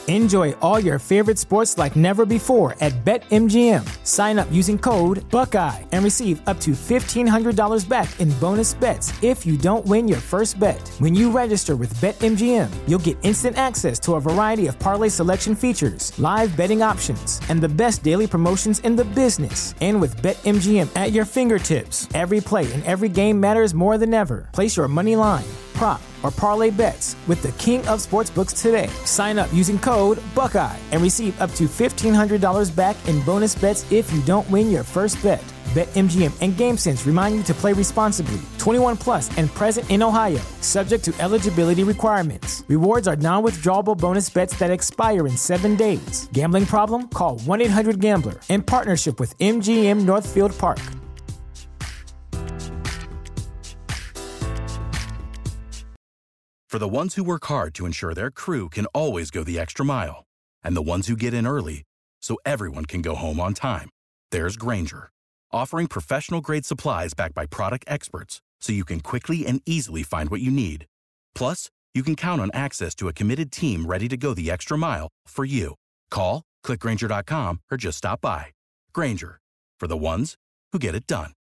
Enjoy all your favorite sports like never before at BetMGM. Sign up using code Buckeye and receive up to $1,500 back in bonus bets if you don't win your first bet. When you register with BetMGM, you'll get instant access to a variety of parlay selection features, live betting options, and the best daily promotions in the business. And with BetMGM at your fingertips, every play and every game matters more than ever. Place your money line, prop, or parlay bets with the king of sportsbooks today. Sign up using code Buckeye and receive up to $1,500 back in bonus bets if you don't win your first bet. BetMGM and GameSense remind you to play responsibly. 21 plus and present in Ohio, subject to eligibility requirements. Rewards are non-withdrawable bonus bets that expire in 7 days. Gambling problem? Call 1-800-GAMBLER. In partnership with MGM Northfield Park. For the ones who work hard to ensure their crew can always go the extra mile, and the ones who get in early so everyone can go home on time, there's Grainger, offering professional-grade supplies backed by product experts so you can quickly and easily find what you need. Plus, you can count on access to a committed team ready to go the extra mile for you. Call, click Grainger.com, or just stop by. Grainger, for the ones who get it done.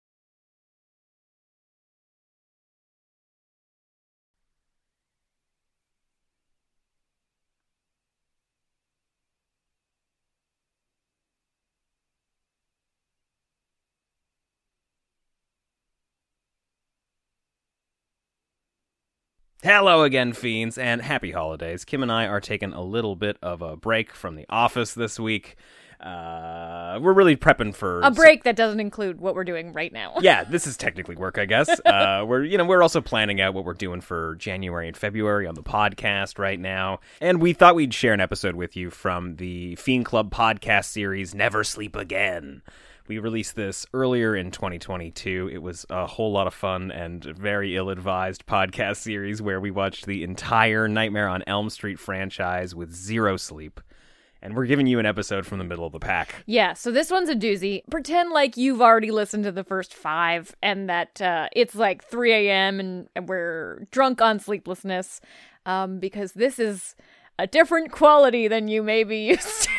Hello again, Fiends, and happy holidays. Kim and I are taking a little bit of a break from the office this week. We're really prepping for a break that doesn't include what we're doing right now. Yeah, this is technically work, I guess. We're also planning out what we're doing for January and February on the podcast right now, and we thought we'd share an episode with you from the Fiend Club podcast series, Never Sleep Again. We released this earlier in 2022. It was a whole lot of fun and very ill-advised podcast series where we watched the entire Nightmare on Elm Street franchise with zero sleep. And we're giving you an episode from the middle of the pack. Yeah, so this one's a doozy. Pretend like you've already listened to the first 5 and that it's like 3 a.m. and we're drunk on sleeplessness because this is a different quality than you may be used to.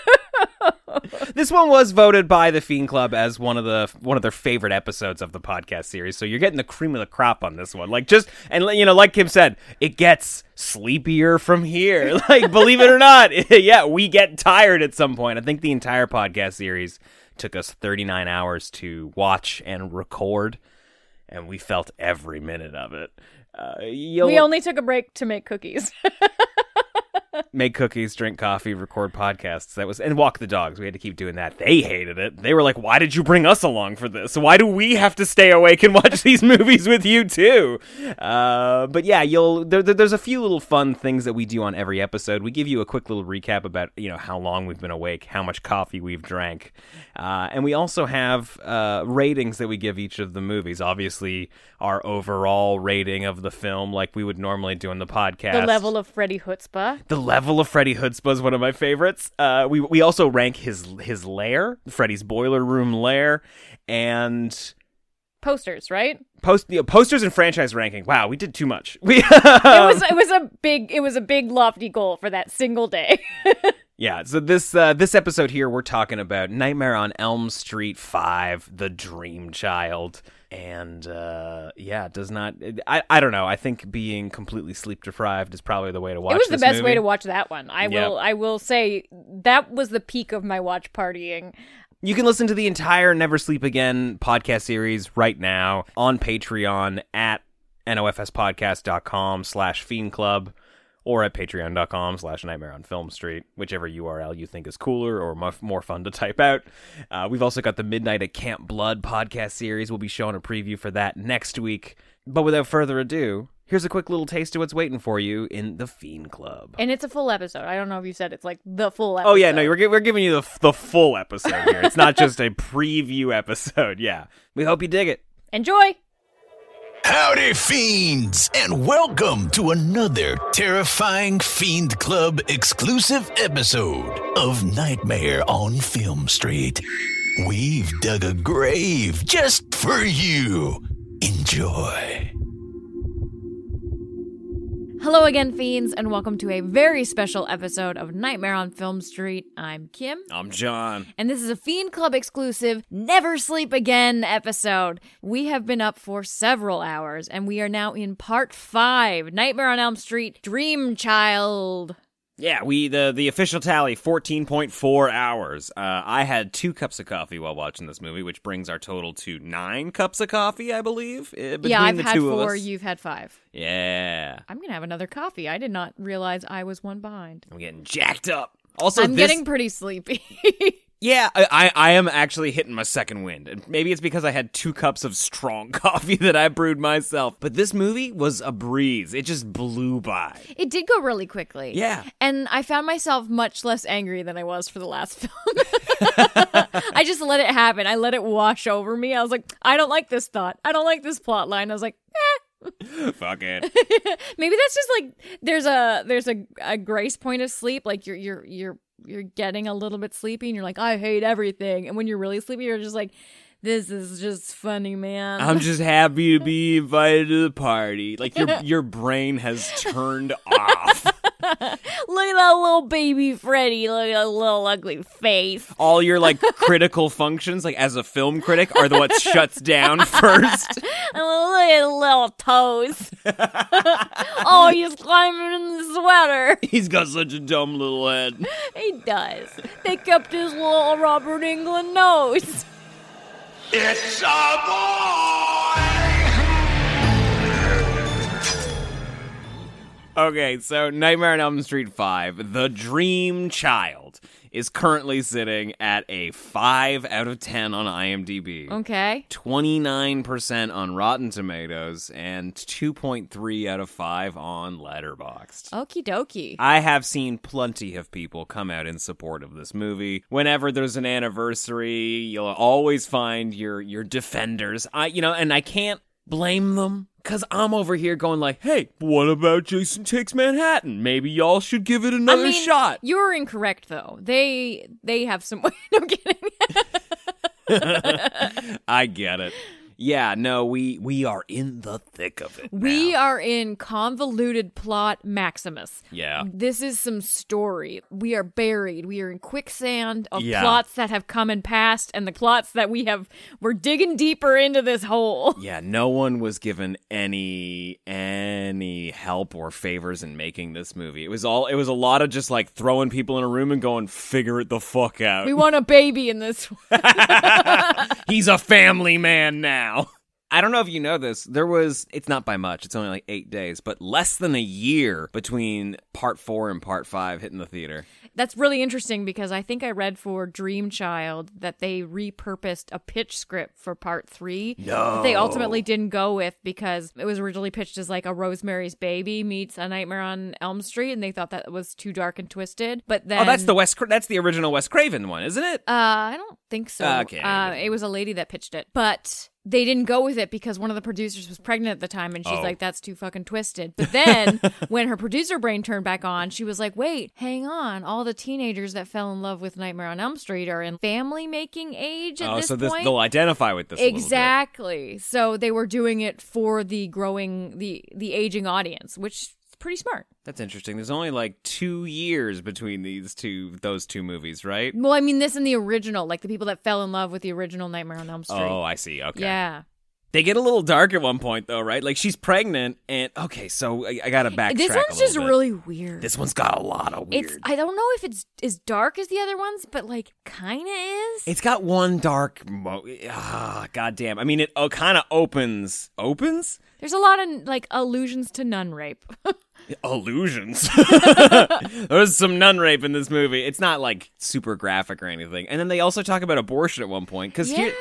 This one was voted by the Fiend Club as one of their favorite episodes of the podcast series. So you're getting the cream of the crop on this one. Like Kim said, it gets sleepier from here. Like, believe it or not, yeah, we get tired at some point. I think the entire podcast series took us 39 hours to watch and record, and we felt every minute of it. We only took a break to make cookies. Make cookies, drink coffee, record podcasts. And walk the dogs. We had to keep doing that. They hated it. They were like, why did you bring us along for this? Why do we have to stay awake and watch these movies with you too? But yeah, there's a few little fun things that we do on every episode. We give you a quick little recap about, how long we've been awake, how much coffee we've drank. And we also have ratings that we give each of the movies. Obviously, our overall rating of the film, like we would normally do on the podcast. The level of Freddy Chutzpah. The level of Freddy Chutzpah is one of my favorites. We also rank his lair, Freddy's boiler room lair, and posters, right? Posters and franchise ranking. Wow, we did too much. It was a big lofty goal for that single day. Yeah, so this episode here, we're talking about Nightmare on Elm Street 5, The Dream Child. And, does not... I don't know. I think being completely sleep-deprived is probably the way to watch this movie. It was the best way to watch that one. I will say that was the peak of my watch partying. You can listen to the entire Never Sleep Again podcast series right now on Patreon at nofspodcast.com/fiendclub or at patreon.com/Nightmare on Film Street, whichever URL you think is cooler or more fun to type out. We've also got the Midnight at Camp Blood podcast series. We'll be showing a preview for that next week. But without further ado, here's a quick little taste of what's waiting for you in the Fiend Club. And it's a full episode. I don't know if you said it's like the full episode. Oh, yeah, no, we're giving you the full episode here. It's not just a preview episode. Yeah. We hope you dig it. Enjoy! Howdy, Fiends, and welcome to another terrifying Fiend Club exclusive episode of Nightmare on Film Street. We've dug a grave just for you. Enjoy. Hello again, fiends, and welcome to a very special episode of Nightmare on Film Street. I'm Kim. I'm John. And this is a Fiend Club exclusive Never Sleep Again episode. We have been up for several hours, and we are now in part 5, Nightmare on Elm Street, Dream Child. Yeah, the official tally, 14.4 hours. I had 2 cups of coffee while watching this movie, which brings our total to 9 cups of coffee, I believe, between I've the had two 4, of us. you've had 5. Yeah. I'm going to have another coffee. I did not realize I was one behind. I'm getting jacked up. Also, I'm getting pretty sleepy. Yeah, I am actually hitting my second wind. And maybe it's because I had 2 cups of strong coffee that I brewed myself. But this movie was a breeze. It just blew by. It did go really quickly. Yeah. And I found myself much less angry than I was for the last film. I just let it happen. I let it wash over me. I was like, I don't like this thought. I don't like this plot line. I was like, Fuck it. Maybe that's just like there's a grace point of sleep. Like you're getting a little bit sleepy and you're like, I hate everything. And when you're really sleepy, you're just like, this is just funny, man. I'm just happy to be invited to the party. Like your brain has turned off. Look at that little baby Freddy. Look at that little ugly face. All your like critical functions, like as a film critic, are the what shuts down first. And look at his little toes. Oh, he's climbing in the sweater. He's got such a dumb little head. He does. They kept his little Robert Englund nose. It's a boy! Okay, so Nightmare on Elm Street 5, The Dream Child, is currently sitting at a 5 out of 10 on IMDb. Okay. 29% on Rotten Tomatoes, and 2.3 out of 5 on Letterboxd. Okie dokie. I have seen plenty of people come out in support of this movie. Whenever there's an anniversary, you'll always find your defenders. And I can't blame them. Because I'm over here going like, hey, what about Jason Takes Manhattan? Maybe y'all should give it another shot. You're incorrect, though. They have some... No, I'm kidding. I get it. Yeah, no, we are in the thick of it We now. are in convoluted plot Maximus. Yeah. This is some story. We are buried. We are in quicksand of Yeah. plots that have come and passed, and the plots that we're digging deeper into this hole. Yeah, no one was given any help or favors in making this movie. It was a lot of just like throwing people in a room and going, figure it the fuck out. We want a baby in this one. He's a family man now. I don't know if you know this. It's not by much. It's only like 8 days, but less than a year between part 4 and part 5 hitting the theater. That's really interesting because I think I read for Dream Child that they repurposed a pitch script for part 3. No. That they ultimately didn't go with because it was originally pitched as like a Rosemary's Baby meets A Nightmare on Elm Street, and they thought that was too dark and twisted. But then that's the original Wes Craven one, isn't it? I don't think so. Okay. It was a lady that pitched it, but they didn't go with it because one of the producers was pregnant at the time, and she's like, that's too fucking twisted. But then when her producer brain turned back on, she was like, wait, hang on. All the teenagers that fell in love with Nightmare on Elm Street are in family-making age at this point. They'll identify with this Exactly. So they were doing it for the growing, the aging audience, which is pretty smart. That's interesting. There's only like 2 years between those two movies, right? Well, I mean, this and the original, like the people that fell in love with the original Nightmare on Elm Street. Oh, I see. Okay. Yeah. They get a little dark at one point, though, right? Like, she's pregnant, and... Okay, so I gotta backtrack This one's just really weird. This one's got a lot of weird. I don't know if it's as dark as the other ones, but, like, kind of is. It's got one dark... goddamn. I mean, it kind of opens... Opens? There's a lot of, like, allusions to nun rape. Illusions. There's some nun rape in this movie. It's not, like, super graphic or anything. And then they also talk about abortion at one point, because here's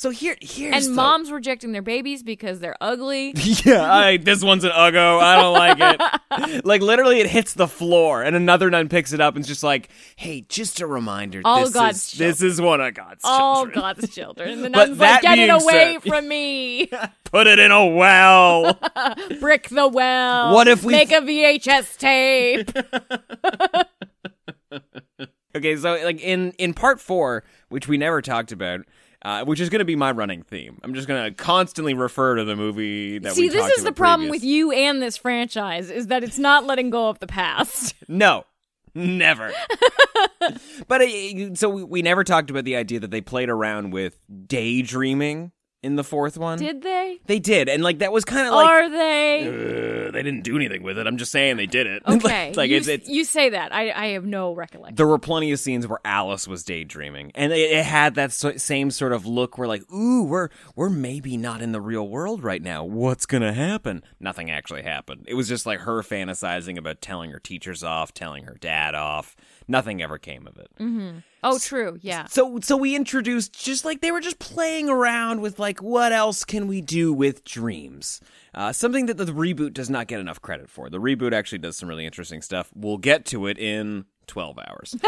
and moms rejecting their babies because they're ugly. Yeah, this one's an uggo. I don't like it. Like, literally, it hits the floor, and another nun picks it up and is just like, hey, just a reminder, this is one of God's children. All God's children. And the nun's like, get it away from me. Put it in a well. Brick the well. What if we... Make a VHS tape. Okay, so, like, in part 4, which we never talked about, which is going to be my running theme. I'm just going to constantly refer to the movie that we See, talked about this is the problem previous. with you and this franchise, is that it's not letting go of the past. No, never. But so we never talked about the idea that they played around with daydreaming in the fourth one. Did they? They did, and like that was kind of like Are they? they didn't do anything with it. I'm just saying they did it. Okay, like it's you say that. I have no recollection. there were plenty of scenes where Alice was daydreaming, and it had that same sort of look where like, ooh, we're maybe not in the real world right now. What's gonna happen? Nothing actually happened. It was just like her fantasizing about telling her teachers off, telling her dad off. Nothing ever came of it. Mm-hmm. Oh, true. Yeah. So we introduced just like they were just playing around with like what else can we do with dreams? Something that the reboot does not get enough credit for. The reboot actually does some really interesting stuff. We'll get to it in 12 hours.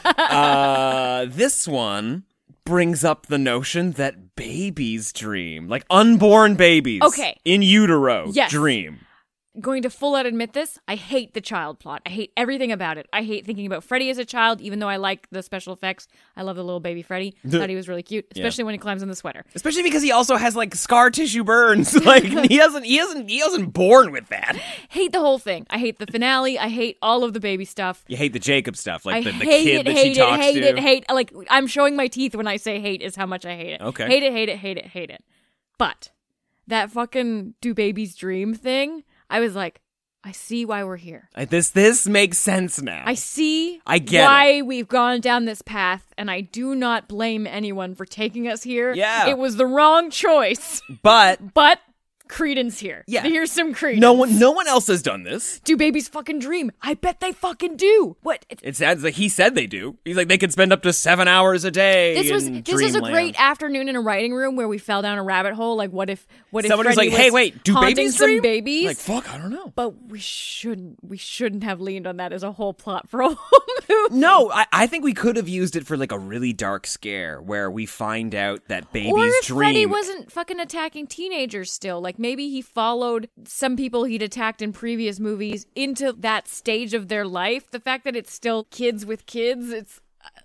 This one brings up the notion that babies dream, like unborn babies, Okay. in utero, Yes. dream. Going to full out admit this, I hate the child plot. I hate everything about it. I hate thinking about Freddy as a child, even though I like the special effects. I love the little baby Freddy. Thought he was really cute, especially when he climbs in the sweater. Especially because he also has like scar tissue burns. Like he wasn't born with that. Hate the whole thing. I hate the finale. I hate all of the baby stuff. You hate the Jacob stuff, like I the hate kid it, that hate she talks it, hate to. it, hate. Like, I'm showing my teeth when I say hate is how much I hate it. Okay. Hate it, hate it, hate it, hate it. But that fucking do babies dream thing, I was like, I see why we're here. This makes sense now. I see I get why we've gone down this path, and I do not blame anyone for taking us here. Yeah. It was the wrong choice, But but credence here. Yeah. Here's some credence. no one else has done this. Do babies fucking dream? I bet they fucking do. What? It sounds like he said they do. He's like they could spend up to 7 hours a day. This was in a dreamland. great afternoon in a writing room where we fell down a rabbit hole. Like, what if Somebody was Freddy like, "Hey, wait, do haunting babies some dream?" babies? Like, fuck, I don't know. But we shouldn't have leaned on that as a whole plot for a whole movie. No, I think we could have used it for like a really dark scare where we find out that babies Or if dream. Freddy wasn't fucking attacking teenagers still. Like, maybe he followed some people he'd attacked in previous movies into that stage of their life. The fact that it's still kids with kids, it's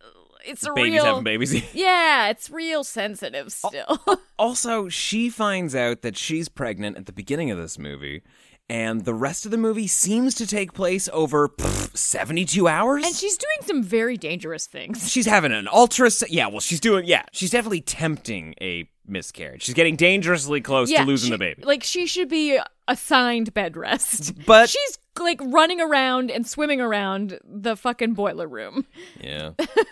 a babies real... having babies. Yeah, it's real sensitive still. Also, she finds out that she's pregnant at the beginning of this movie, and the rest of the movie seems to take place over 72 hours. And she's doing some very dangerous things. She's having an ultrasound. Yeah, well, she's definitely tempting a miscarriage. She's getting dangerously close to losing the baby. Like, she should be assigned bed rest. But- she's, like, running around and swimming around the fucking boiler room. Yeah.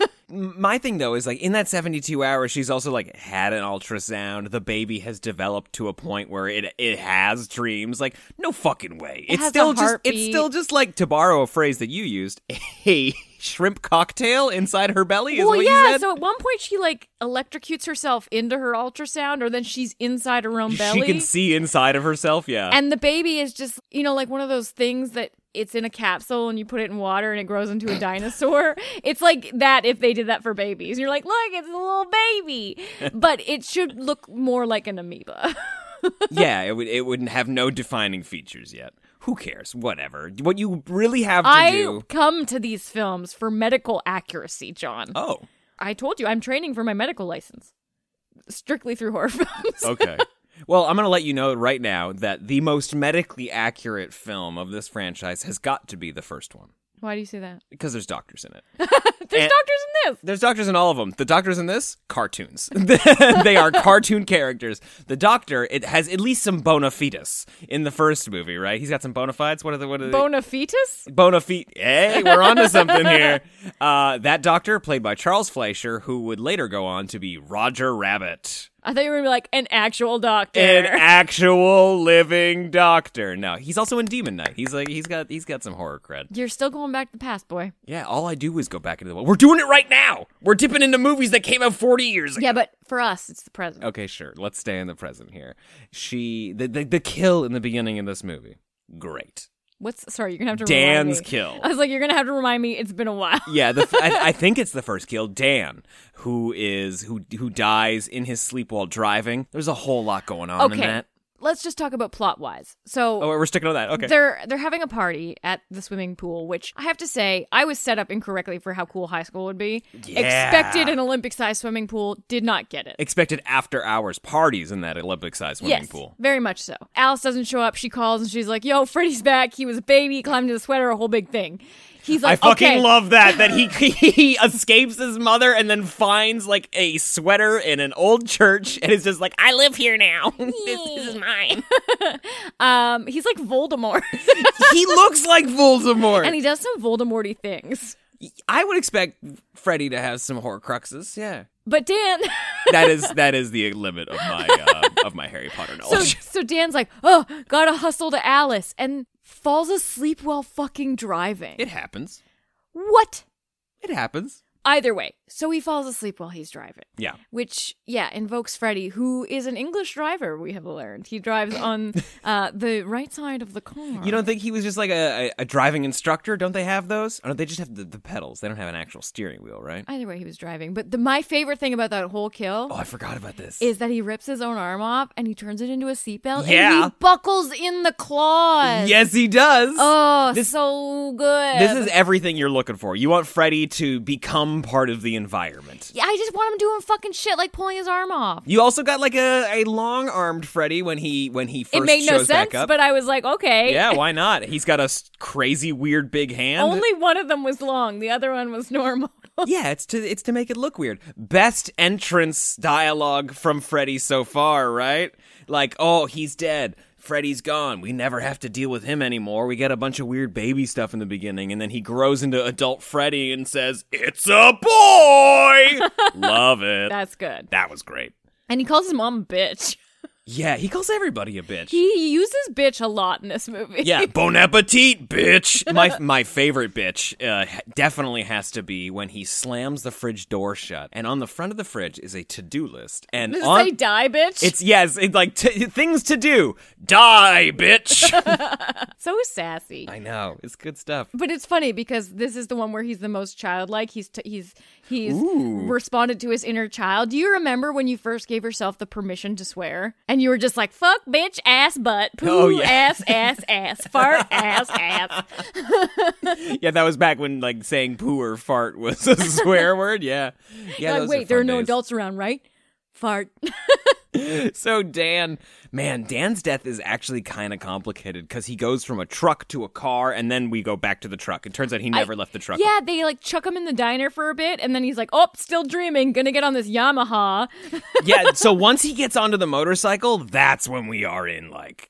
My thing, though, is like in that 72 hours, she's also like had an ultrasound. The baby has developed to a point where it has dreams. Like, no fucking way. It has a heartbeat. It's still just like, to borrow a phrase that you used, a shrimp cocktail inside her belly is Well, what you yeah, said? so at one point she, like, electrocutes herself into her ultrasound, or then she's inside her own belly. She can see inside of herself, yeah. And the baby is just, like one of those things that it's in a capsule and you put it in water and it grows into a dinosaur. It's like that if they did that for babies. You're like, look, it's a little baby. But it should look more like an amoeba. Yeah, it wouldn't have no defining features yet. Who cares? Whatever. What you really have to I do... come to these films for medical accuracy, John. Oh, I told you, I'm training for my medical license. Strictly through horror films. okay. Well, I'm going to let you know right now that the most medically accurate film of this franchise has got to be the first one. Why do you say that? Because there's doctors in it. There's doctors in this. There's doctors in all of them. The doctors in this, cartoons. They are cartoon characters. The doctor, it has at least some bona fides in the first movie, right? He's got some bona fides. What are the Bona fetus? bona fide? Hey, we're onto something here. That doctor, played by Charles Fleischer, who would later go on to be Roger Rabbit. I thought you were going to be like, an actual doctor. An actual living doctor. No, he's also in Demon Knight. He's got some horror cred. You're still going back to the past, boy. Yeah, all I do is go back into the world. We're doing it right now. We're dipping into movies that came out 40 years ago. Yeah, but for us, it's the present. Okay, sure. Let's stay in the present here. The kill in the beginning of this movie. Great. Sorry, you're going to have to remind me. Dan's kill. I was like, you're going to have to remind me. It's been a while. Yeah, I think it's the first kill. Dan, who dies in his sleep while driving. There's a whole lot going on in that. let's just talk about plot-wise. So Oh, we're sticking on that. Okay. they're having a party at the swimming pool, which I have to say, I was set up incorrectly for how cool high school would be. Yeah. Expected an Olympic-sized swimming pool, did not get it. Expected after-hours parties in that Olympic-sized swimming Yes, pool. very much so. Alice doesn't show up. She calls and she's like, yo, Freddy's back. He was a baby. He climbed into the sweater, a whole big thing. He's like, I fucking okay. love that he escapes his mother and then finds like a sweater in an old church and is just like, I live here now. this is mine. He's like Voldemort. He looks like Voldemort. And he does some Voldemort-y things. I would expect Freddy to have some Horcruxes. Yeah. But Dan... That is the limit of my Harry Potter knowledge. So Dan's like, oh, gotta hustle to Alice, and falls asleep while fucking driving. It happens. What? It happens. Either way, so he falls asleep while he's driving. Yeah. Which, invokes Freddy, who is an English driver, we have learned. He drives on the right side of the car. You don't think he was just like a driving instructor? Don't they have those? Or don't they just have the pedals? They don't have an actual steering wheel, right? Either way, he was driving. But my favorite thing about that whole kill Oh, I forgot about this. is that he rips his own arm off and he turns it into a seatbelt Yeah. and he buckles in the claws. Yes, he does. Oh, This- so good. This is everything you're looking for. You want Freddy to become part of the environment. Yeah, I just want him doing fucking shit like pulling his arm off. You also got like a long-armed Freddy when he first It made no shows sense, back up. but I was like, okay. Yeah, why not? He's got a crazy weird big hand. Only one of them was long. The other one was normal. Yeah, it's to make it look weird. Best entrance dialogue from Freddy so far, right? Like, oh, he's dead. Freddy's gone. We never have to deal with him anymore. We get a bunch of weird baby stuff in the beginning, and then he grows into adult Freddy and says, "It's a boy!" Love it. That's good. That was great. And he calls his mom a bitch. Yeah, he calls everybody a bitch. He uses bitch a lot in this movie. Yeah, bon appetit, bitch. My favorite bitch definitely has to be when he slams the fridge door shut, and on the front of the fridge is a to-do list. And Does on it say die, bitch? it's like things to do. Die, bitch. so sassy. I know, it's good stuff. But it's funny because this is the one where he's the most childlike. He's Ooh. responded to his inner child. Do you remember when you first gave yourself the permission to swear? And you were just like, fuck, bitch, ass, butt, poo, Oh, yeah. ass, fart, ass. Yeah, that was back when like saying poo or fart was a swear word. Yeah, yeah. Like, those wait, there are fun no days. adults around, right? Fart. So Dan's death is actually kind of complicated because he goes from a truck to a car, and then we go back to the truck. It turns out he never left the truck. Yeah, they like chuck him in the diner for a bit, and then he's like, oh, still dreaming, gonna get on this Yamaha. Yeah, so once he gets onto the motorcycle, that's when we are in, like,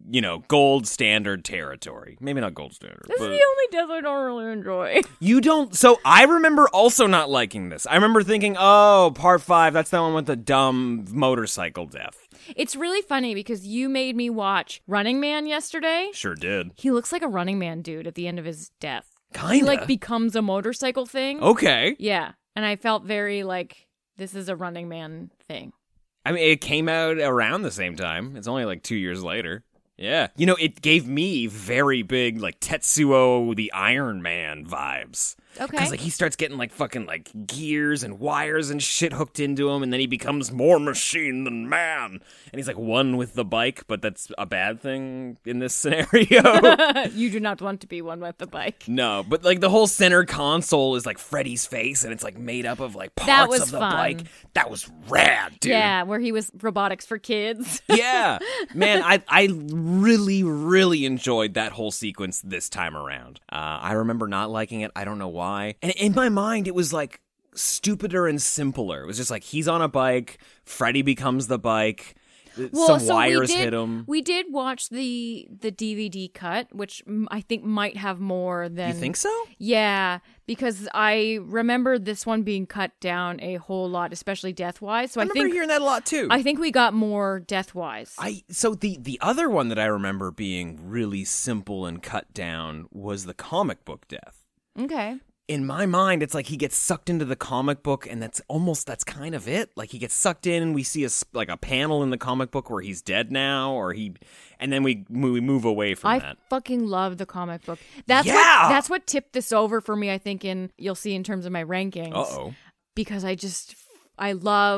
gold standard territory. Maybe not gold standard. This but is the only death I don't really enjoy. You don't. So I remember also not liking this. I remember thinking, oh, part 5, that's the one with the dumb motorcycle death. It's really funny because you made me watch Running Man yesterday. Sure did. He looks like a Running Man dude at the end of his death. Kinda. He like becomes a motorcycle thing. Okay. Yeah. And I felt very like this is a Running Man thing. I mean, it came out around the same time. It's only like 2 years later. Yeah. It gave me very big, like, Tetsuo the Iron Man vibes. Okay. Because, like, he starts getting, like, fucking, like, gears and wires and shit hooked into him, and then he becomes more machine than man. And he's, like, one with the bike, but that's a bad thing in this scenario. You do not want to be one with the bike. No, but, like, the whole center console is, like, Freddy's face, and it's, like, made up of, like, That parts was of the fun. bike. That was rad, dude. Yeah, where he was robotics for kids. Yeah. Man, I really, really enjoyed that whole sequence this time around. I remember not liking it. I don't know why. And in my mind, it was like stupider and simpler. It was just like, he's on a bike, Freddy becomes the bike, some wires hit him. We did watch the DVD cut, which I think might have more than... You think so? Yeah, because I remember this one being cut down a whole lot, especially death-wise. So I remember hearing that a lot too. I think we got more death-wise. So the other one that I remember being really simple and cut down was the comic book death. Okay. In my mind, it's like he gets sucked into the comic book, and that's kind of it. Like, he gets sucked in, and we see a panel in the comic book where he's dead now, and then we move away from that. I fucking love the comic book. That's what tipped this over for me, I think, you'll see in terms of my rankings. Uh-oh. Because I loved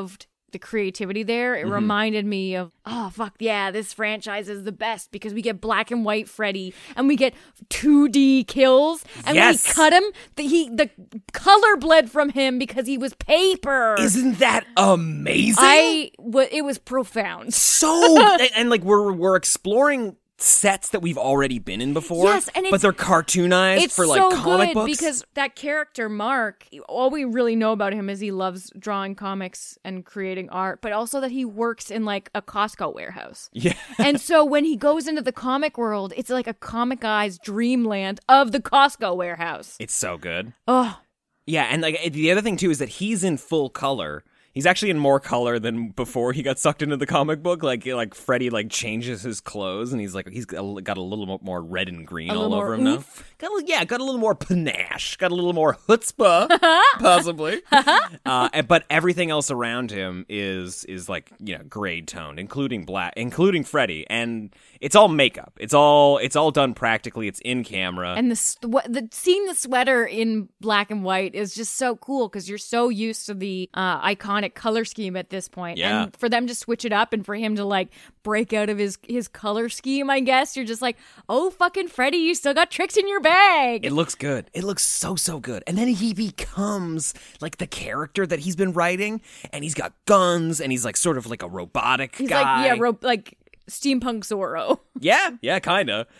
the creativity there. It reminded me of, this franchise is the best because we get black and white Freddy and we get 2D kills. And when he cut him, the color bled from him because he was paper. Isn't that amazing? It was profound. And like we're exploring sets that we've already been in before. Yes, and but they're cartoonized for like comic books. Because that character Mark, all we really know about him is he loves drawing comics and creating art, but also that he works in like a Costco warehouse. Yeah. And so when he goes into the comic world, it's like a comic guy's dreamland of the Costco warehouse. It's so good. Oh. Yeah, and like the other thing too is that he's in full color. He's actually in more color than before he got sucked into the comic book. Like Freddy like changes his clothes and he's got a little more red and green all over him now. Got a little more panache. Got a little more chutzpah, possibly. But everything else around him is like, grade toned, including Freddy, and it's all makeup. It's all done practically. It's in camera. And seeing the sweater in black and white is just so cool because you're so used to the iconic color scheme at this point. Yeah. And for them to switch it up and for him to like break out of his color scheme, I guess, you're just like, oh, fucking Freddy, you still got tricks in your bag. It looks good. It looks so good. And then he becomes like the character that he's been writing, and he's got guns, and he's like sort of like a robotic guy. He's like steampunk Zorro. Yeah, kind of.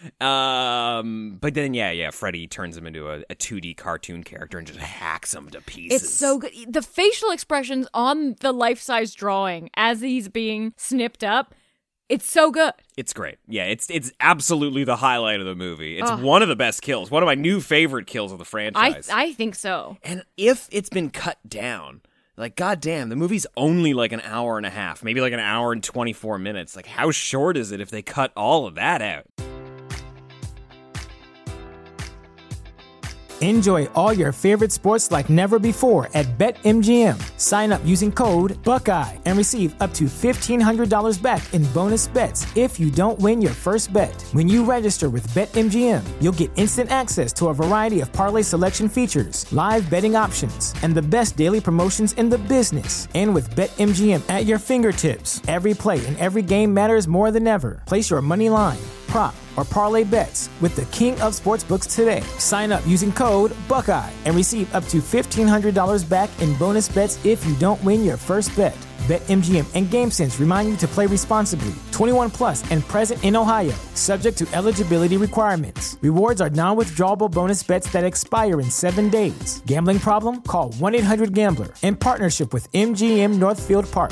But then, Freddy turns him into a 2D cartoon character and just hacks him to pieces. It's so good. The facial expressions on the life-size drawing as he's being snipped up, it's so good. It's great. Yeah, it's absolutely the highlight of the movie. It's one of the best kills. One of my new favorite kills of the franchise. I think so. And if it's been cut down... Like, goddamn, the movie's only like an hour and a half, maybe like an hour and 24 minutes. Like, how short is it if they cut all of that out? Enjoy all your favorite sports like never before at BetMGM. Sign up using code Buckeye and receive up to $1,500 back in bonus bets if you don't win your first bet. When you register with BetMGM, you'll get instant access to a variety of parlay selection features, live betting options, and the best daily promotions in the business. And with BetMGM at your fingertips, every play and every game matters more than ever. Place your money line, prop, or parlay bets with the king of sportsbooks today. Sign up using code Buckeye and receive up to $1,500 back in bonus bets if you don't win your first bet. BetMGM and GameSense remind you to play responsibly. 21 plus and present in Ohio, subject to eligibility requirements. Rewards are non-withdrawable bonus bets that expire in 7 days. Gambling problem? Call 1-800-GAMBLER. In partnership with MGM Northfield Park.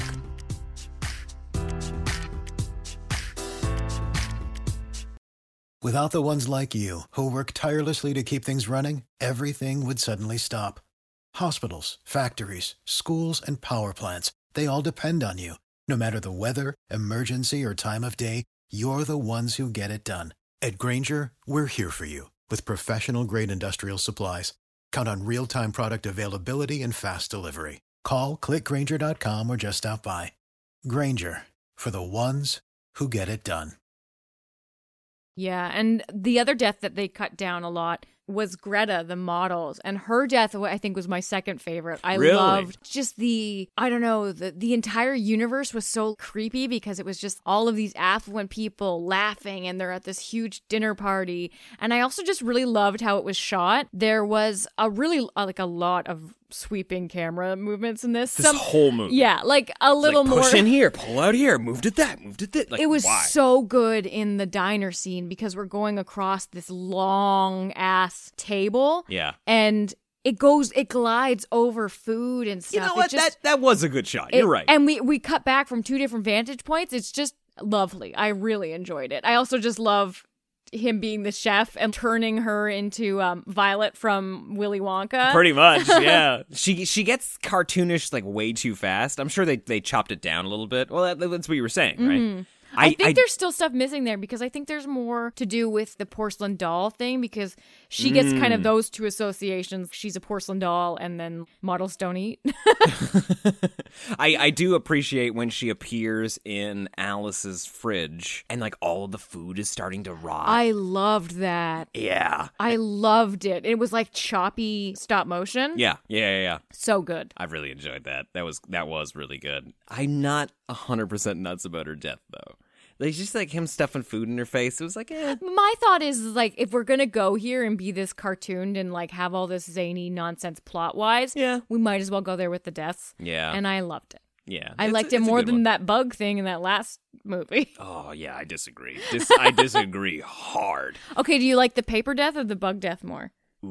Without the ones like you, who work tirelessly to keep things running, everything would suddenly stop. Hospitals, factories, schools, and power plants, they all depend on you. No matter the weather, emergency, or time of day, you're the ones who get it done. At Grainger, we're here for you with professional-grade industrial supplies. Count on real-time product availability and fast delivery. Call, click Grainger.com, or just stop by. Grainger, for the ones who get it done. Yeah, and the other death that they cut down a lot was Greta, the models, and her death, I think, was my second favorite. I loved just the entire universe was so creepy because it was just all of these affluent people laughing and they're at this huge dinner party. And I also just really loved how it was shot. There was a really, a lot of sweeping camera movements in this. Whole movie. Yeah, like a little more. Push in here, pull out here, move to that, move to this. Like, it was so good in the diner scene because we're going across this long ass table. Yeah. And it glides over food and stuff. You know what? That was a good shot. You're right. And we cut back from two different vantage points. It's just lovely. I really enjoyed it. I also just love him being the chef and turning her into Violet from Willy Wonka. Pretty much, yeah. She gets cartoonish like way too fast. I'm sure they chopped it down a little bit. Well, that's what you were saying, right? I think there's still stuff missing there because I think there's more to do with the porcelain doll thing because she gets kind of those two associations. She's a porcelain doll and then models don't eat. I do appreciate when she appears in Alice's fridge and like all of the food is starting to rot. I loved that. Yeah. I loved it. It was like choppy stop motion. Yeah. So good. I really enjoyed that. That was really good. I'm not 100% nuts about her death though. Like just like him stuffing food in her face. It was like, My thought is like if we're gonna go here and be this cartooned and like have all this zany nonsense plot wise, we might as well go there with the deaths. Yeah. And I loved it. Yeah. I liked it more than that bug thing in that last movie. Oh yeah, I disagree. I disagree hard. Okay, do you like the paper death or the bug death more?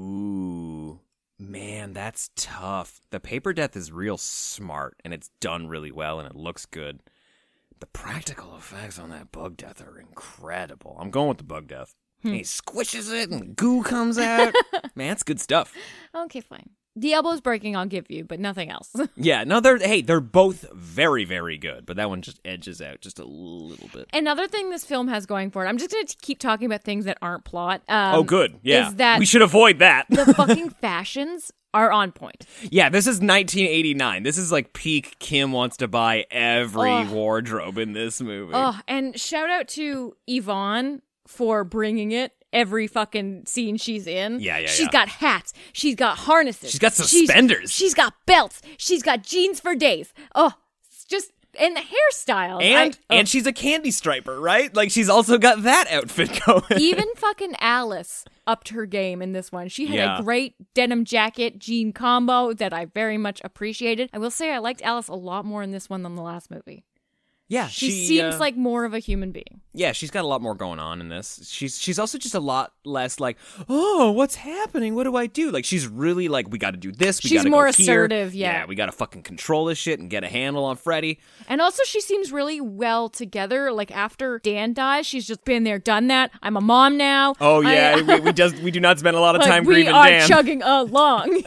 Ooh. Man, that's tough. The paper death is real smart and it's done really well and it looks good. The practical effects on that bug death are incredible. I'm going with the bug death. He squishes it and goo comes out. Man, that's good stuff. Okay, fine. The elbow's breaking, I'll give you, but nothing else. Yeah, no, they're both very, very good, but that one just edges out just a little bit. Another thing this film has going for it, I'm just going to keep talking about things that aren't plot. Oh, good. Yeah. Is that we should avoid that. The fucking fashions are on point. Yeah, this is 1989. This is like peak Kim wants to buy every wardrobe in this movie. Oh, and shout out to Yvonne for bringing it every fucking scene she's in. Yeah. She's got hats. She's got harnesses. She's got suspenders. She's got belts. She's got jeans for days. Oh, it's just... And the hairstyles. And she's a candy striper, right? Like, she's also got that outfit going. Even fucking Alice upped her game in this one. She had a great denim jacket, jean combo that I very much appreciated. I will say I liked Alice a lot more in this one than the last movie. Yeah, she seems like more of a human being. Yeah, she's got a lot more going on in this. She's also just a lot less like, oh, what's happening? What do I do? Like, she's really like, we got to do this. We she's gotta more go assertive. Here. Yeah, we got to fucking control this shit and get a handle on Freddy. And also, she seems really well together. Like after Dan dies, she's just been there, done that. I'm a mom now. Oh yeah, we do not spend a lot of time grieving Dan. We are chugging along.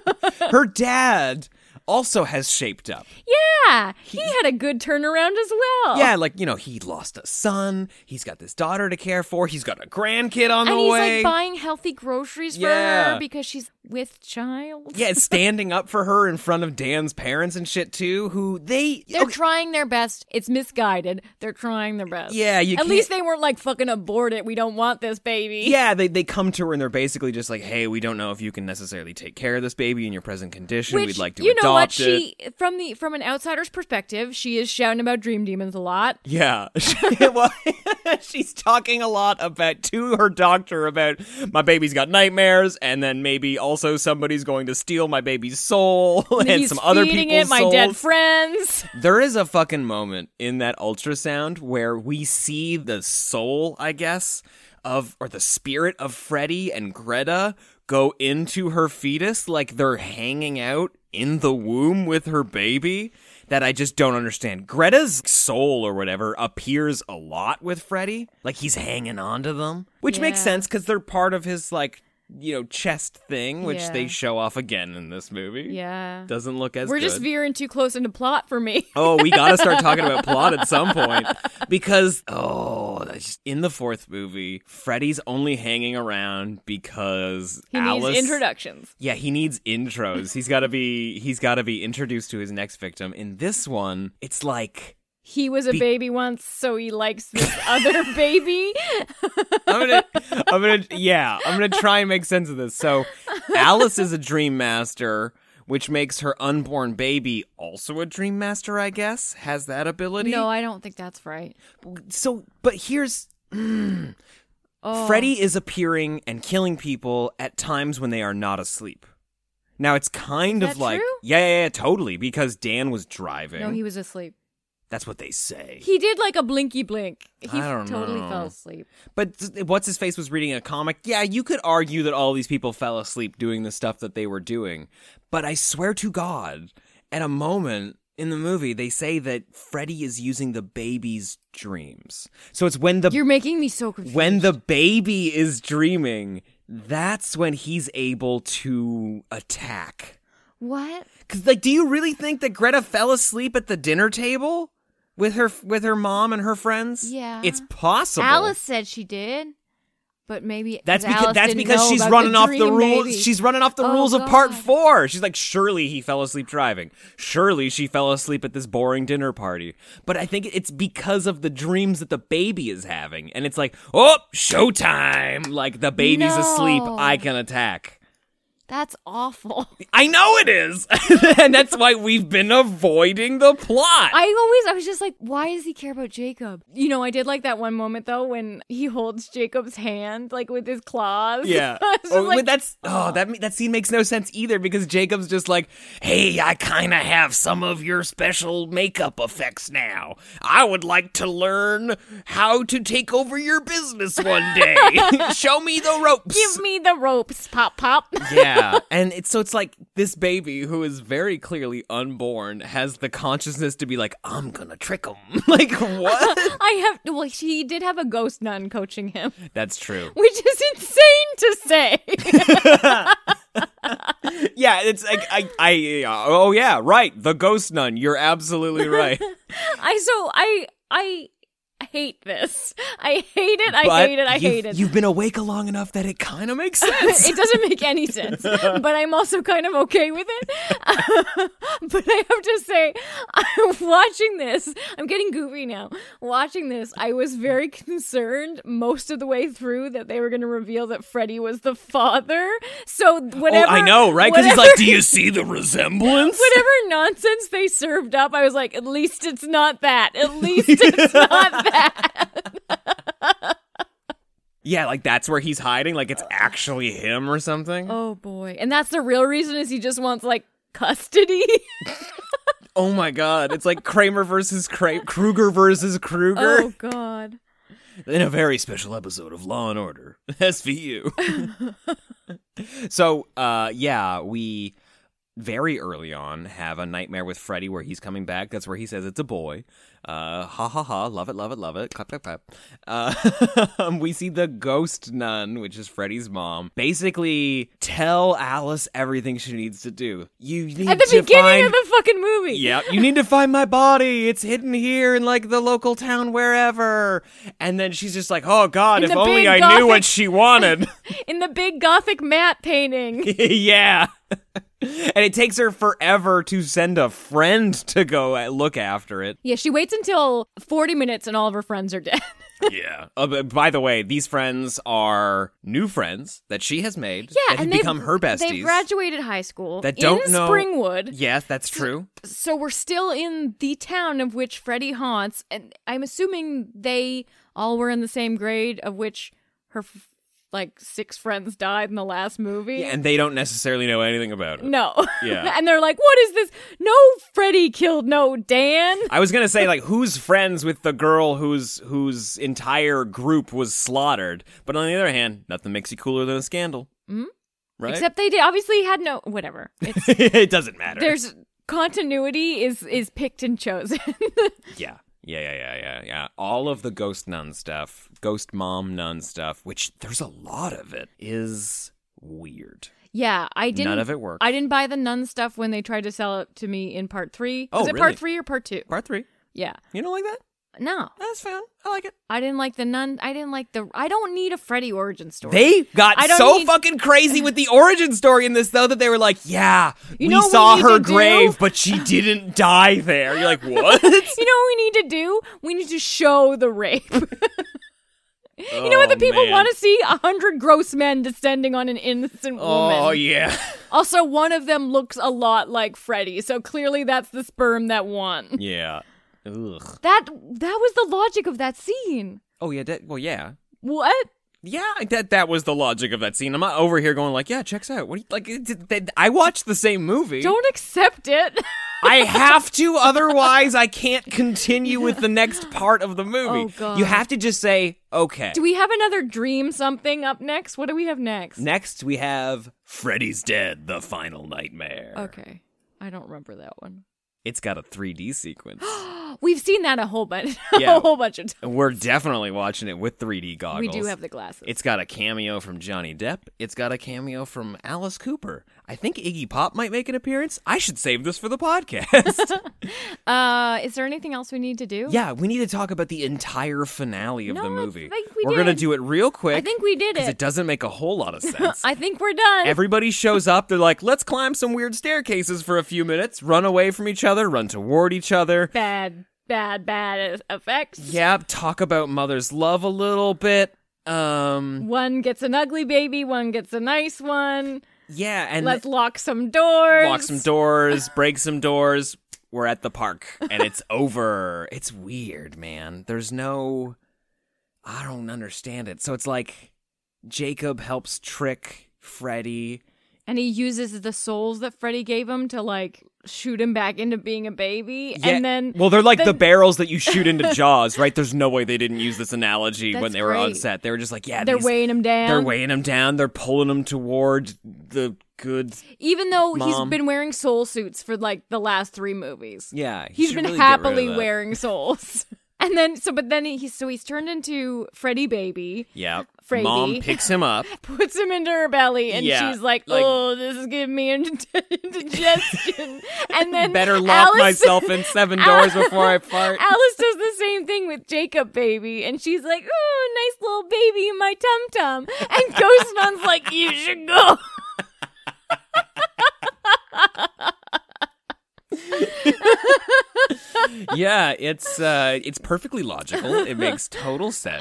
Her dad also has shaped up. Yeah, he had a good turnaround as well. Yeah, like, he lost a son. He's got this daughter to care for. He's got a grandkid on the way. And he's like buying healthy groceries for her because she's with child. Yeah, standing up for her in front of Dan's parents and shit too, who they're trying their best. It's misguided. They're trying their best. Yeah, at least they weren't like fucking abort it. We don't want this baby. Yeah, they come to her and they're basically just like, hey, we don't know if you can necessarily take care of this baby in your present condition. We'd like to adopt it. From an outsider's perspective, she is shouting about dream demons a lot. Yeah. She's talking a lot to her doctor about my baby's got nightmares, and then maybe also somebody's going to steal my baby's soul and some other people's my souls. Dead friends. There is a fucking moment in that ultrasound where we see the soul, I guess, or the spirit of Freddy and Greta go into her fetus like they're hanging out in the womb with her baby. That I just don't understand. Greta's soul or whatever appears a lot with Freddy. Like he's hanging on to them. Which makes sense because they're part of his chest thing, which they show off again in this movie. Yeah. Doesn't look as good. We're just veering too close into plot for me. Oh, we gotta start talking about plot at some point. Because, in the fourth movie, Freddy's only hanging around because he needs introductions. Yeah, he needs intros. He's gotta be introduced to his next victim. In this one, it's like... He was a baby once, so he likes this other baby. I'm gonna try and make sense of this. So, Alice is a dream master, which makes her unborn baby also a dream master, I guess? Has that ability? No, I don't think that's right. So, but here's... Freddy is appearing and killing people at times when they are not asleep. Now, it's kind of like... True? Yeah, totally, because Dan was driving. No, he was asleep. That's what they say. He did like a blinky blink. He I don't totally know. fell asleep. But What's-His-Face was reading a comic. Yeah, you could argue that all these people fell asleep doing the stuff that they were doing. But I swear to God, at a moment in the movie, they say that Freddy is using the baby's dreams. So it's when You're making me so confused. When the baby is dreaming, that's when he's able to attack. What? Because, do you really think that Greta fell asleep at the dinner table? with her mom and her friends? Yeah. It's possible. Alice said she did. But maybe That's Alice because she's about running the off the dream, rules. maybe. She's running off the Oh, rules of part God. 4. She's like, surely he fell asleep driving. Surely she fell asleep at this boring dinner party. But I think it's because of the dreams that the baby is having. And it's like, oh, showtime. Like, the baby's asleep. I can attack. That's awful. I know it is. And that's why we've been avoiding the plot. I was just like, why does he care about Jacob? You know, I did like that one moment though when he holds Jacob's hand like with his claws. Yeah. I was just like, That scene makes no sense either because Jacob's just like, hey, I kind of have some of your special makeup effects now. I would like to learn how to take over your business one day. Show me the ropes. give me the ropes, pop pop. Yeah. And it's like this baby who is very clearly unborn has the consciousness to be like, I'm gonna trick him. Like, what? He did have a ghost nun coaching him, That's true. which is insane to say. Yeah, it's like oh yeah, right. The ghost nun. You're absolutely right. I hate this. I hate it. I hate it. You've been awake long enough that it kind of makes sense. It doesn't make any sense, but I'm also kind of okay with it. But I have to say, I'm watching this. I'm getting goofy now. Watching this, I was very concerned most of the way through that they were going to reveal that Freddy was the father. So whatever. Oh, I know, right? Because he's like, do you see the resemblance? Whatever nonsense they served up, I was like, at least it's not that. At least it's not that. Yeah, like that's where he's hiding. Like it's actually him or something. Oh boy. And that's the real reason is he just wants like custody. Oh my god. It's like Kramer versus Kruger versus Kruger. Oh god. In a very special episode of Law and Order. SVU. So, yeah, we very early on have a nightmare with Freddy where he's coming back. That's where he says it's a boy. Ha ha ha, love it, love it, love it. Clap, clap, clap. We see the ghost nun, which is Freddy's mom, basically tell Alice everything she needs to do. You need At the to beginning of the fucking movie. Yeah, you need to find my body. It's hidden here in like the local town, wherever. And then she's just like, oh god, In if the only big I gothic- knew what she wanted. In the big gothic matte painting. Yeah. And it takes her forever to send a friend to go look after it. Yeah, she waits until 40 minutes and all of her friends are dead. Yeah. But by the way, these friends are new friends that she has made. Yeah, that have and become her besties. They've graduated high school that don't in know Springwood. Yes, that's true. So we're still in the town of which Freddy haunts, and I'm assuming they all were in the same grade of which her like 6 friends died in the last movie. Yeah, and they don't necessarily know anything about it. No. Yeah. And they're like, what is this? No, Freddy killed no Dan. I was gonna say, like, who's friends with the girl whose entire group was slaughtered? But on the other hand, nothing makes you cooler than a scandal. Mm-hmm. Right? Except they obviously had no whatever. It's, It doesn't matter. there's continuity is picked and chosen. Yeah. Yeah. All of the ghost nun stuff, ghost mom nun stuff, which there's a lot of it, is weird. Yeah, I didn't. None of it worked. I didn't buy the nun stuff when they tried to sell it to me in part 3. Oh, Was it really? part 3 or part 2? Part 3. Yeah. You don't like that? No. That's fine. I like it. I didn't like the nun. I don't need a Freddy origin story. They got I don't so need- fucking crazy with the origin story in this, though, that they were like, yeah, You we know what saw we need her to do? grave, but she didn't die there. You're like, what? You know what we need to do? We need to show the rape. You know what the people want to see? 100 gross men descending on an innocent woman. Oh, yeah. Also, one of them looks a lot like Freddy, so clearly that's the sperm that won. Yeah. Ugh. That was the logic of that scene. Oh, yeah. Well, yeah. What? Yeah, that was the logic of that scene. I'm not over here going like, yeah, checks out. What do you, like? I watched the same movie. Don't accept it. I have to, otherwise I can't continue with the next part of the movie. Oh, God. You have to just say, okay. Do we have another dream something up next? What do we have next? Next, we have Freddy's Dead, the Final Nightmare. Okay. I don't remember that one. It's got a 3D sequence. We've seen that a whole bunch, Yeah. a whole bunch of times. We're definitely watching it with 3D goggles. We do have the glasses. It's got a cameo from Johnny Depp. It's got a cameo from Alice Cooper. I think Iggy Pop might make an appearance. I should save this for the podcast. Is there anything else we need to do? Yeah, we need to talk about the entire finale of the movie. I think we We're going to did. do it real quick. I think we did because it. it doesn't make a whole lot of sense. I think we're done. Everybody shows up. They're like, let's climb some weird staircases for a few minutes, run away from each other, run toward each other. Bad effects. Yeah, talk about mother's love a little bit. One gets an ugly baby, one gets a nice one. Yeah, and Let's lock some doors. lock some doors, break some doors. We're at the park, and it's over. It's weird, man. There's no... I don't understand it. So it's like Jacob helps trick Freddy. And he uses the souls that Freddy gave him to, like, shoot him back into being a baby. Yeah, And then... well, they're like the barrels that you shoot into Jaws, right? There's no way they didn't use this analogy when That's they were on great. set. They were just like, yeah, They're weighing him down. They're weighing him down. They're pulling him toward the good. Even though Mom. he's been wearing soul suits for, like, the last 3 movies. Yeah, He's should been really get rid of happily that. wearing souls. And then, he's turned into Freddy Baby, Yeah, Freddy. Mom picks him up. puts him into her belly, and Yeah, she's like, like- oh, this is giving me indigestion. And then Better lock Alice- myself in 7 doors before I fart. Alice does the same thing with Jacob Baby, and she's like, oh, nice little baby in my tum-tum. And Ghost Nun's like, you should go. Yeah, it's perfectly logical. It makes total sense.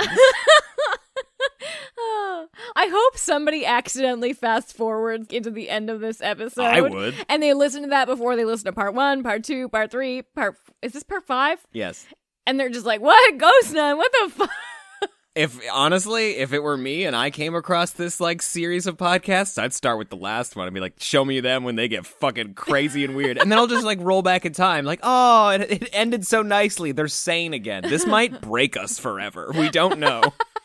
I hope somebody accidentally fast forwards into the end of this episode. I would. And they listen to that before they listen to part 1, part 2, part 3, is this part 5? Yes. And they're just like, what? Ghost Nun? What the fuck? If it were me and I came across this like series of podcasts, I'd start with the last one and be like, show me them when they get fucking crazy and weird. And then I'll just like roll back in time. Like, oh, it ended so nicely. They're sane again. This might break us forever. We don't know.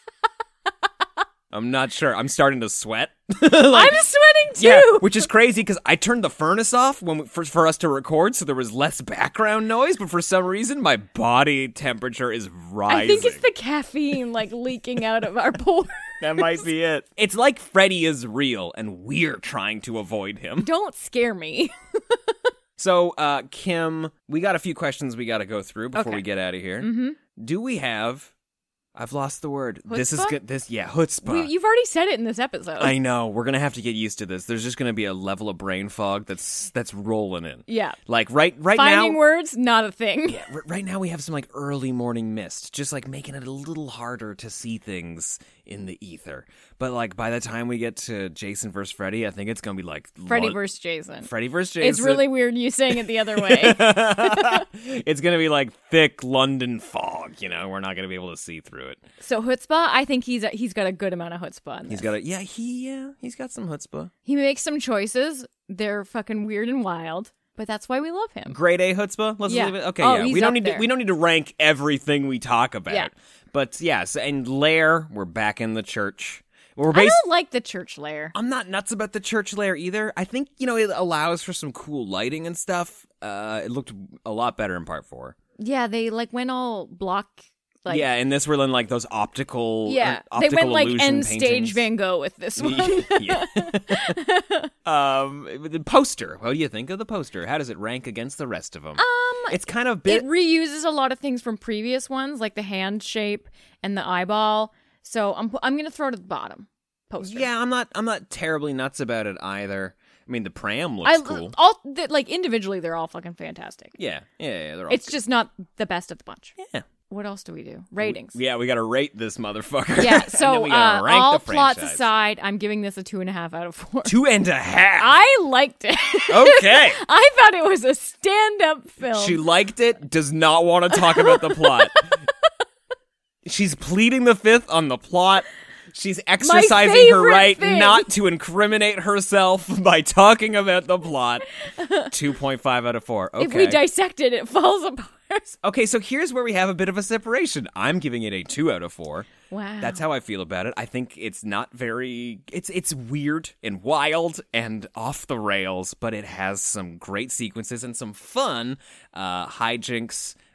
I'm not sure. I'm starting to sweat. I'm sweating too. Yeah, which is crazy because I turned the furnace off for us to record, so there was less background noise. But for some reason, my body temperature is rising. I think it's the caffeine like leaking out of our pores. That might be it. It's like Freddy is real, and we're trying to avoid him. Don't scare me. So, Kim, we got a few questions we got to go through before Okay. we get out of here. Mm-hmm. Do we have... I've lost the word. This is Chutzpah? good. Chutzpah. You've already said it in this episode. I know. We're going to have to get used to this. There's just going to be a level of brain fog that's rolling in. Yeah. Like right now... Finding words, not a thing. Yeah, right now we have some like early morning mist, just like making it a little harder to see things in the ether. But like by the time we get to Jason vs. Freddy, I think it's gonna be like Freddy versus Jason. Freddy vs. Jason. It's really weird you saying it the other way. It's gonna be like thick London fog. You know, we're not gonna be able to see through it. So chutzpah, I think he's got a good amount of chutzpah in this. He's got some chutzpah. He makes some choices. They're fucking weird and wild, but that's why we love him. Grade A chutzpah. Let's Yeah. leave it. Okay, Oh, yeah. he's We don't up need there. to rank everything we talk about. Yeah. But yes, and Lair, we're back in the church. We're I don't like the church layer. I'm not nuts about the church layer either. I think, it allows for some cool lighting and stuff. It looked a lot better in part 4. Yeah, they like went all block. Like, yeah, in this we're in like those optical yeah, they optical went like illusion end stage paintings. Van Gogh with this one. Yeah. The poster. What do you think of the poster? How does it rank against the rest of them? It's kind of It reuses a lot of things from previous ones, like the hand shape and the eyeball. So I'm gonna throw it at the bottom poster. Yeah, I'm not terribly nuts about it either. I mean, the pram looks cool. Like individually, they're all fucking fantastic. Yeah, they're all It's just not the best of the bunch. Yeah. What else do we do? Ratings. Yeah, we got to rate this motherfucker. Yeah, And so then we gotta rank all the plots franchise. aside, I'm giving this a 2.5 out of 4. 2.5. I liked it. Okay. I thought it was a stand-up film. She liked it, does not want to talk about the plot. She's pleading the fifth on the plot. She's exercising her favorite right thing. not to incriminate herself by talking about the plot. 2.5 out of 4. Okay. If we dissect it, it falls apart. Okay, so here's where we have a bit of a separation. I'm giving it a 2 out of 4. Wow. That's how I feel about it. I think it's not very... It's weird and wild and off the rails, but it has some great sequences and some fun hijinks.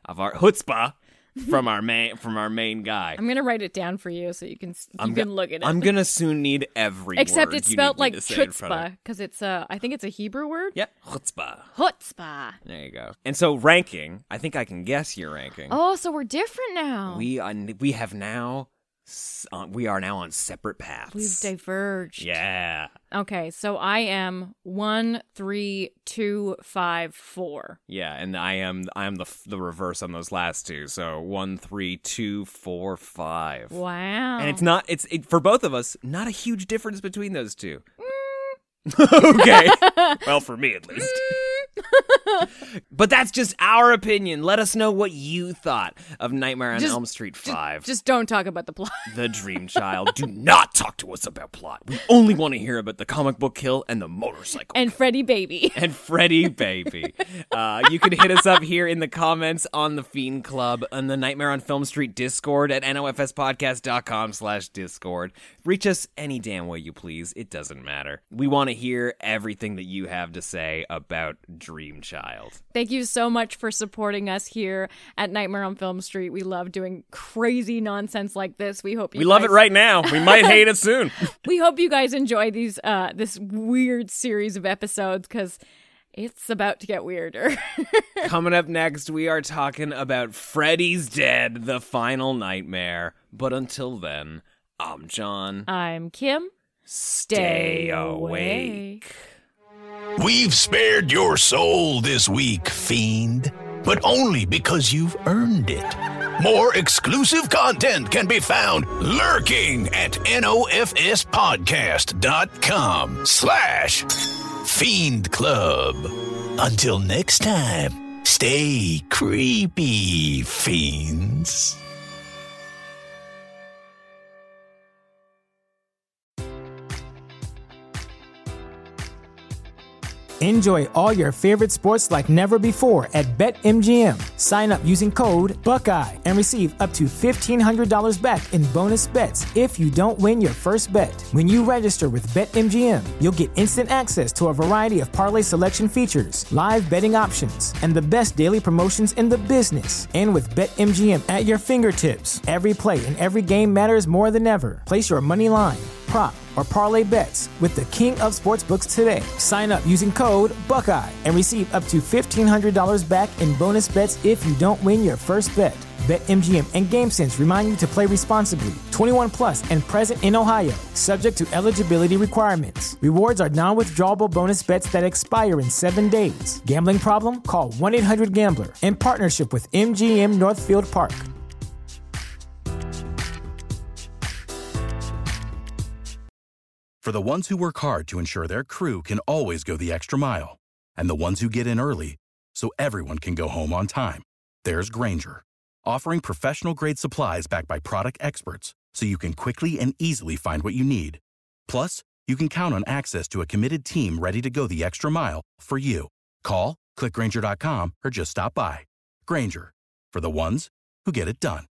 of our chutzpah from our main guy. I'm gonna write it down for you so you can look at it. I'm gonna soon need every Except word it's you spelled need me like to say in front of chutzpah because it's I think it's a Hebrew word. Yep, chutzpah. Chutzpah. There you go. And so ranking, I think I can guess your ranking. Oh, so we're different now. We have now. We are now on separate paths. We've diverged. Yeah. Okay, so I am 1, 3, 2, 5, 4. Yeah, and I am the reverse on those last two. So 1, 3, 2, 4, 5. Wow. And it's for both of us not a huge difference between those two. Okay. Well, for me at least. But that's just our opinion. Let us know what you thought of Nightmare on Elm Street 5. Just don't talk about the plot. The Dream Child. Do not talk to us about plot. We only want to hear about the comic book kill and the motorcycle And kill. Freddy Baby. And Freddy Baby. You can hit us up here in the comments on the Fiend Club, on the Nightmare on Film Street Discord at nofspodcast.com/Discord. Reach us any damn way you please. It doesn't matter. We want to hear everything that you have to say about Dream Child. Thank you so much for supporting us here at Nightmare on Film Street. We love doing crazy nonsense like this. We hope you love it right now. We might hate it soon. We hope you guys enjoy these this weird series of episodes because it's about to get weirder. Coming up next, we are talking about Freddy's Dead, the final nightmare. But until then, I'm John. I'm Kim. Stay awake. We've spared your soul this week, Fiend, but only because you've earned it. More exclusive content can be found lurking at nofspodcast.com/Fiend Club. Until next time, stay creepy, fiends. Enjoy all your favorite sports like never before at BetMGM. Sign up using code Buckeye and receive up to $1,500 back in bonus bets if you don't win your first bet. When you register with BetMGM, you'll get instant access to a variety of parlay selection features, live betting options, and the best daily promotions in the business. And with BetMGM at your fingertips, every play and every game matters more than ever. Place your money line, prop, or parlay bets with the king of sportsbooks today. Sign up using code Buckeye and receive up to $1,500 back in bonus bets if you don't win your first bet. BetMGM and GameSense remind you to play responsibly. 21 plus and present in Ohio, subject to eligibility requirements. Rewards are non-withdrawable bonus bets that expire in 7 days. Gambling problem? Call 1-800-GAMBLER in partnership with MGM Northfield Park. For the ones who work hard to ensure their crew can always go the extra mile, and the ones who get in early so everyone can go home on time, there's Grainger, offering professional-grade supplies backed by product experts so you can quickly and easily find what you need. Plus, you can count on access to a committed team ready to go the extra mile for you. Call, click Grainger.com, or just stop by. Grainger, for the ones who get it done.